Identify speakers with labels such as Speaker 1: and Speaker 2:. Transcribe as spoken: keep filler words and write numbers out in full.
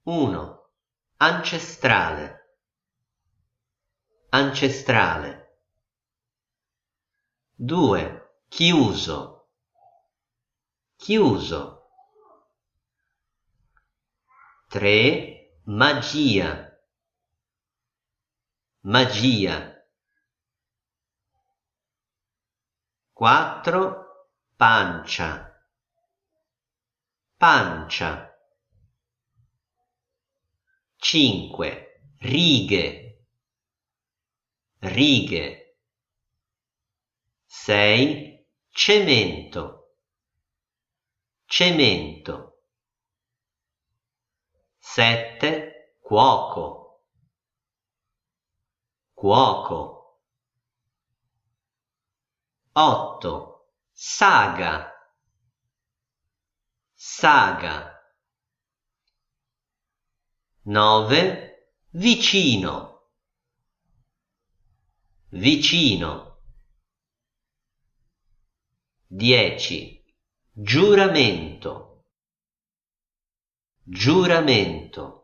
Speaker 1: uno. Ancestrale. Ancestrale. due. Chiuso. Chiuso. tre. Magia. Magia. quattro. Pancia. Pancia. cinque. Righe. Righe. sei. Cemento. Cemento. sette. Cuoco. Cuoco. otto. Saga. Saga. nove. Vicino. Vicino. dieci. Giuramento. Giuramento.